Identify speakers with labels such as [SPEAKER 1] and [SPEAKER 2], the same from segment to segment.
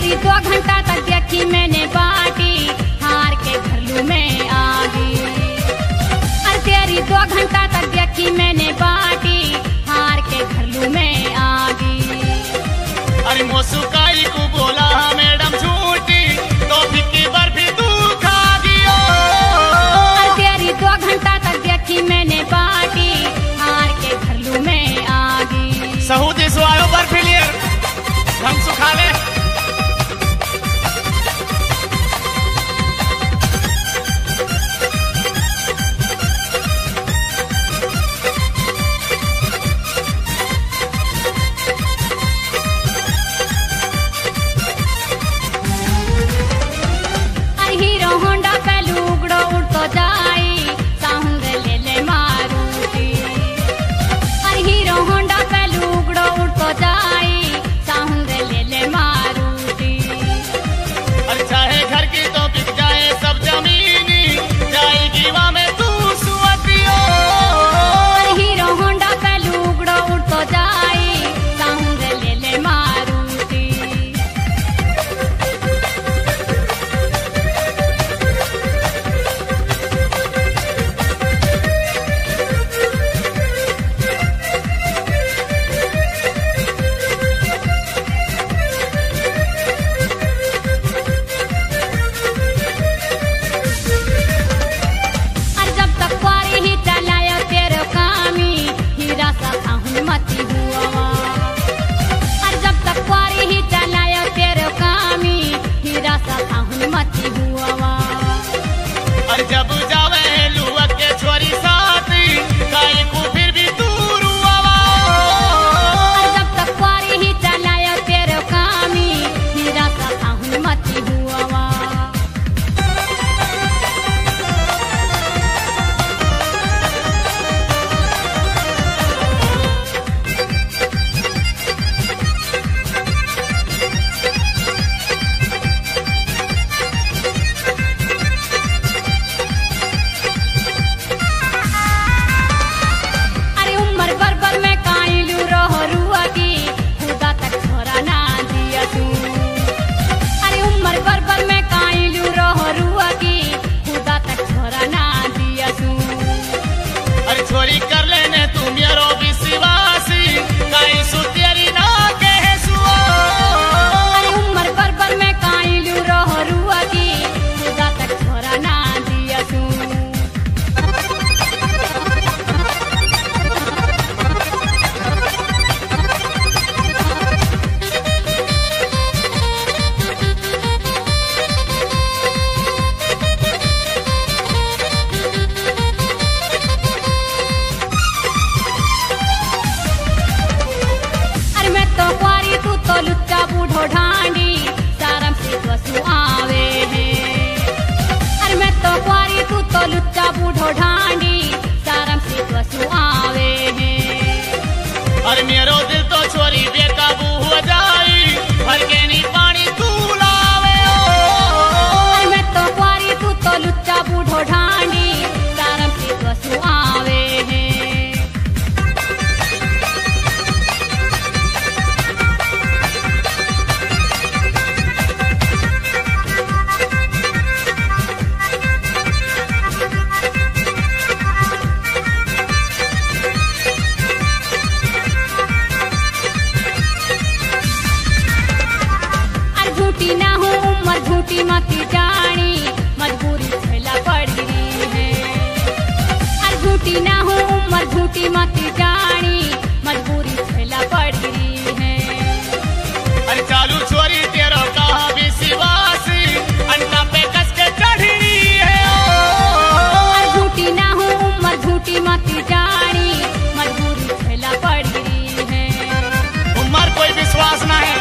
[SPEAKER 1] तेरी 2 घंटा तक देखी मैंने बाटी, हार के घरलू में आ गई। अरे तेरी 2 घंटा तक देखी मैंने बाटी, हार के घरलू में आ गई।
[SPEAKER 2] अरे मोसुकाई को बोला मैडम झूठी, तो फिक्की बर्फी तू खा गियो।
[SPEAKER 1] अरे तेरी 2 घंटा तक देखी मैंने बाटी, हार के घरलू में आ गई।
[SPEAKER 2] सहूदी सुआयो बर्फी लिए ढंग सुखा ले।
[SPEAKER 1] हीरो होंडा पे लुगड़ो उड़तो जाई, साहुंग ले ले मारुति। अरे हीरो होंडा पे लुगड़ो उड़तो जाई, साहुंग ले ले मारुति।
[SPEAKER 2] अरे चाहे घर की तो बिक जाए सब जमीनी, जाएगी वहाँ में तू सुअतियो।
[SPEAKER 1] अरे हीरो होंडा पे लुगड़ो उड़तो जाई, साहुंग ले ले मारुति। अरे जब तक क्वारी ही चलाया तेरे कामी, हीरा सा साहुन मती हुआ। अरे जब तक क्वारी ही चलाया तेरे कामी, हीरा सा साहुन मती हुआ।
[SPEAKER 2] अरे जब जावे लुआ के छोरी साथी, काई को फिर भी दूर हुआ।
[SPEAKER 1] अरे जब तक क्वारी ही चलाया तेरे कामी, हीरा सा साहुन मती हुआ। अरे उम्र बरबर में काइलू रहो रुआ की, खुदा तक छोरा ना दिया तू। अरे उम्र बरबर में काइलू रहो रुआ की, खुदा तक छोरा ना दिया तू।
[SPEAKER 2] अरे छोरी कर लेने तू मेरो विश्वासी, काई सु तेरी ना कहे सुओ।
[SPEAKER 1] अरे उम्र बरबर में काइलू रहो रुआ की, खुदा तक छोरा ना दिया तू। अरे मैं तो क्वारी तू तो लुच्चा बूढ़ो ढांडी, सारम से वसु आवे है। अरे मैं तो क्वारी तू तो लुच्चा बूढ़ो ढांडी, सारम से वसु आवे है।
[SPEAKER 2] अरे मेरो दिल तो छोरी बेकाबू हो जाई, भर के नी पानी तू लावे
[SPEAKER 1] अरे मैं तो क्वारी तू तो लुच्चा बूढ़ो ढांडी, सारम से वसु आवे है। अरे झूठी ना हूँ उम्र झूठी मती जानी, मजबूरी झेला पड़ी है। अरे झूठी ना हूँ उम्र झूठी मती जानी, मजबूरी झेला पड़ी है।
[SPEAKER 2] अरे चालू छोरी तेरो कहाँ विश्वासी, अंडा पे कस के चढ़ी है
[SPEAKER 1] अरे झूठी ना हूँ उम्र झूठी मती जानी, मजबूरी झेला पड़ी है।
[SPEAKER 2] उम्र कोई विश्वास ना है।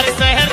[SPEAKER 2] शहर